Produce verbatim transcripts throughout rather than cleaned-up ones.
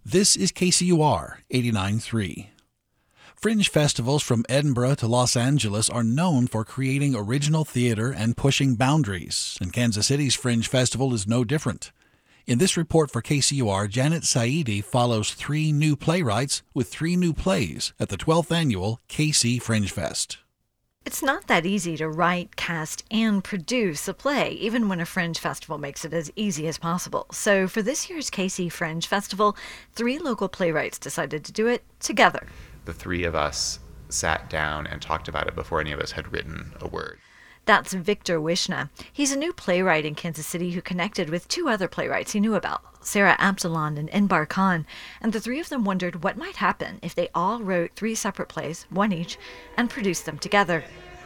This is K C U R eighty-nine point three. Fringe festivals from Edinburgh to Los Angeles are known for creating original theater and pushing boundaries, and Kansas City's Fringe Festival is no different. In this report for K C U R, Janet Saidi follows three new playwrights with three new plays at the twelfth Annual K C Fringe Fest. It's not that easy to write, cast, and produce a play, even when a Fringe Festival makes it as easy as possible. So for this year's K C Fringe Festival, three local playwrights decided to do it together. The three of us sat down and talked about it before any of us had written a word. That's Victor Wishna. He's a new playwright in Kansas City who connected with two other playwrights he knew about, Sarah Absalon and Inbar Khan, and the three of them wondered what might happen if they all wrote three separate plays, one each, and produced them together.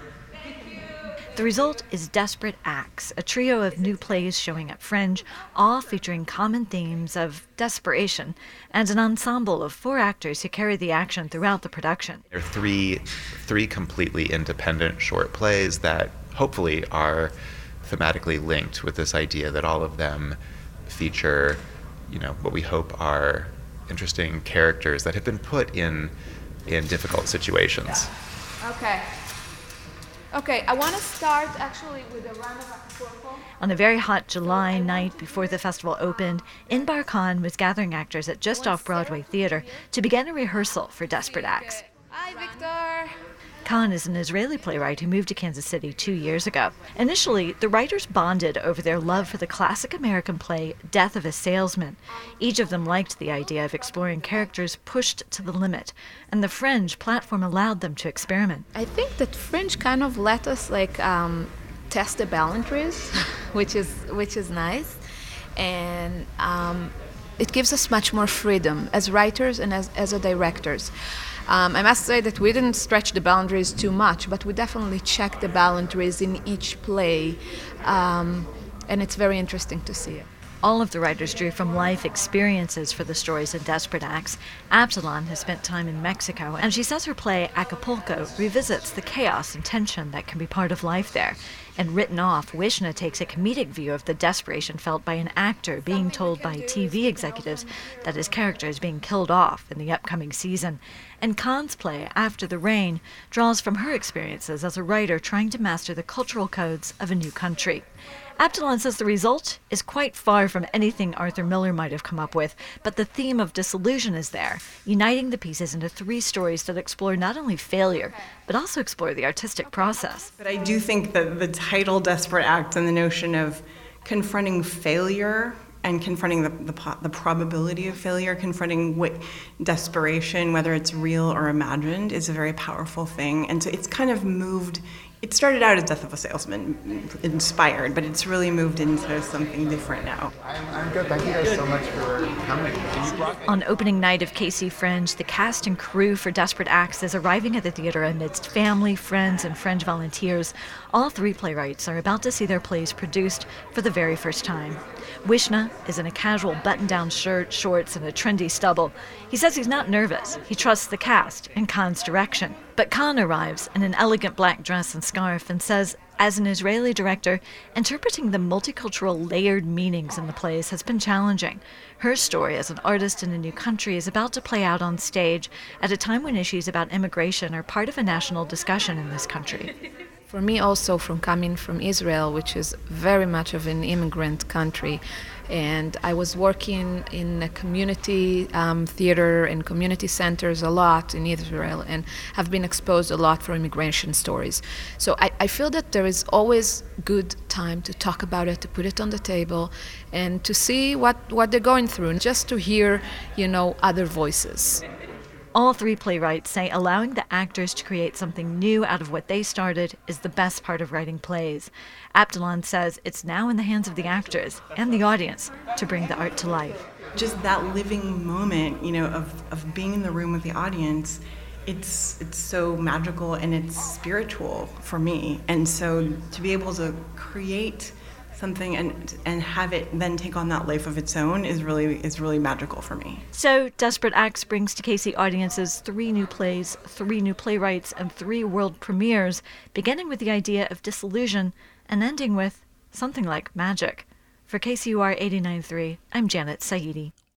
The result is Desperate Acts, a trio of new plays showing at Fringe, all featuring common themes of desperation, and an ensemble of four actors who carry the action throughout the production. There are three, three completely independent short plays that hopefully are thematically linked with this idea that all of them feature, you know, what we hope are interesting characters that have been put in in difficult situations. Okay. Okay, I want to start actually with a round of applause. On a very hot July night before the festival opened, Inbar Khan was gathering actors at Just Off Broadway Theater to begin a rehearsal for Desperate Acts. Hi, Victor. Khan is an Israeli playwright who moved to Kansas City two years ago. Initially, the writers bonded over their love for the classic American play Death of a Salesman. Each of them liked the idea of exploring characters pushed to the limit, and the Fringe platform allowed them to experiment. I think that Fringe kind of let us like um, test the boundaries, which is which is nice, and um, it gives us much more freedom as writers and as as a directors. Um, I must say that we didn't stretch the boundaries too much, but we definitely checked the boundaries in each play, um, and it's very interesting to see it. All of the writers drew from life experiences for the stories in Desperate Acts. Absalon has spent time in Mexico, and she says her play Acapulco revisits the chaos and tension that can be part of life there. And Written Off, Wishna takes a comedic view of the desperation felt by an actor being told by T V executives that his character is being killed off in the upcoming season. And Khan's play, After the Rain, draws from her experiences as a writer trying to master the cultural codes of a new country. Absalon says the result is quite far from anything Arthur Miller might have come up with, but the theme of disillusion is there, uniting the pieces into three stories that explore not only failure, but also explore the artistic process. But I do think that the title Desperate Acts and the notion of confronting failure and confronting the, the, the probability of failure, confronting what desperation, whether it's real or imagined, is a very powerful thing. And so it's kind of moved. It started out as Death of a Salesman, inspired, but it's really moved into something different now. I'm, I'm good. Thank you guys so much for coming. On opening night of K C Fringe, the cast and crew for Desperate Acts is arriving at the theater amidst family, friends, and Fringe volunteers. All three playwrights are about to see their plays produced for the very first time. Wishna is in a casual button-down shirt, shorts, and a trendy stubble. He says he's not nervous. He trusts the cast and Khan's direction. But Khan arrives in an elegant black dress and scarf and says, as an Israeli director, interpreting the multicultural layered meanings in the plays has been challenging. Her story as an artist in a new country is about to play out on stage at a time when issues about immigration are part of a national discussion in this country. For me also, from coming from Israel, which is very much of an immigrant country, and I was working in a community um, theater and community centers a lot in Israel, and have been exposed a lot for immigration stories. So I, I feel that there is always good time to talk about it, to put it on the table, and to see what, what they're going through, and just to hear, you know, other voices. All three playwrights say allowing the actors to create something new out of what they started is the best part of writing plays. Absalon says it's now in the hands of the actors and the audience to bring the art to life. Just that living moment, you know, of, of being in the room with the audience, it's it's so magical and it's spiritual for me. And so to be able to create something and and have it then take on that life of its own is really is really magical for me. So Desperate Acts brings to K C audiences three new plays, three new playwrights, and three world premieres, beginning with the idea of disillusion and ending with something like magic. For K C U R eighty-nine point three, I'm Janet Saidi.